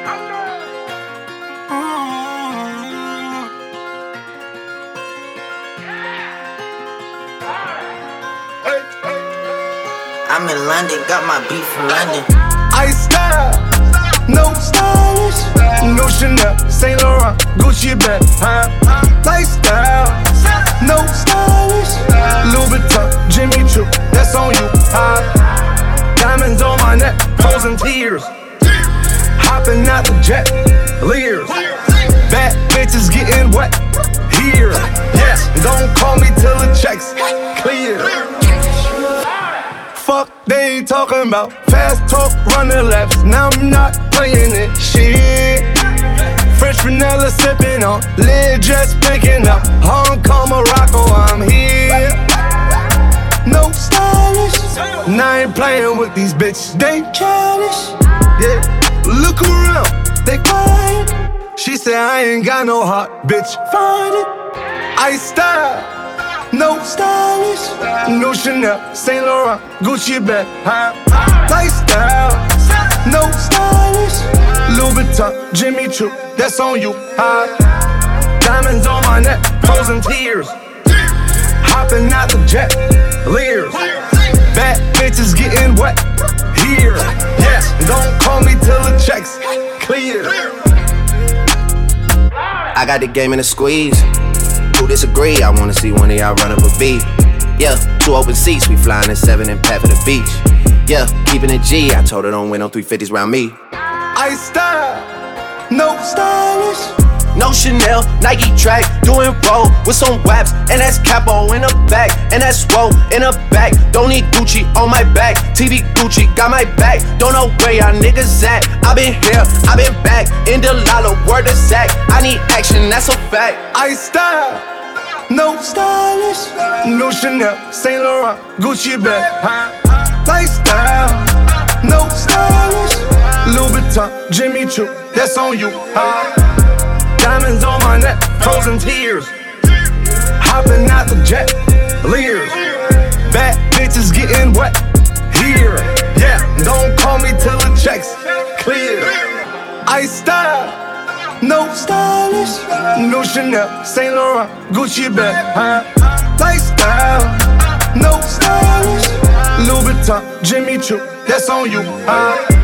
I'm in London, got my beat from London. Ice style, no stylish, no Chanel, Saint Laurent, Gucci bag, lifestyle, no stylish, Louis Vuitton, Jimmy Choo, that's on you, diamonds on my neck, frozen tears, hopping out the jet, Lears, bad bitches getting wet, here, yes, don't call me till the checks clear. Fuck they ain't talking about. Fast talk, running laps. Now I'm not playing it. Shit. French vanilla sipping on. Lid just picking up. Hong Kong, Morocco, I'm here. No stylish. Now I ain't playing with these bitches. They childish. Yeah. Look around. They quiet. She said I ain't got no heart. Bitch, find it. Ice style. No stylish, no Chanel, Saint Laurent, Gucci bag, lifestyle, no stylish, Louis Vuitton, Jimmy Choo, that's on you, diamonds on my neck, frozen tears, hopping out the jet, Lears, bad bitches getting wet, here, yes, don't call me till the checks clear. I got the game in a squeeze. Who disagree? I wanna see one of y'all run up a beat. Yeah, 2 open seats, we flying in 7 and pat for the beach. Yeah, keeping it G, I told her don't win no 350s round me. Ice style, no stylish. No Chanel, Nike track, doing roll with some waps, and that's capo in the back, and that's roll in the back. Don't need Gucci on my back, TV Gucci got my back. Don't know where y'all niggas at. I been here, I been back, in the lala, word of Zach. I need action, that's a fact. Ice style, no stylish, no Chanel, Saint Laurent, Gucci bag, lifestyle, no stylish, Louis Vuitton, Jimmy Choo, that's on you, diamonds on my neck, frozen tears, hopping out the jet, Lears, bad bitches getting wet, here, yeah, don't call me till the checks clear. Ice style, no stylish, no Chanel, Saint Laurent, Gucci bag, lifestyle, no stylish, Louis Vuitton, Jimmy Choo, that's on you,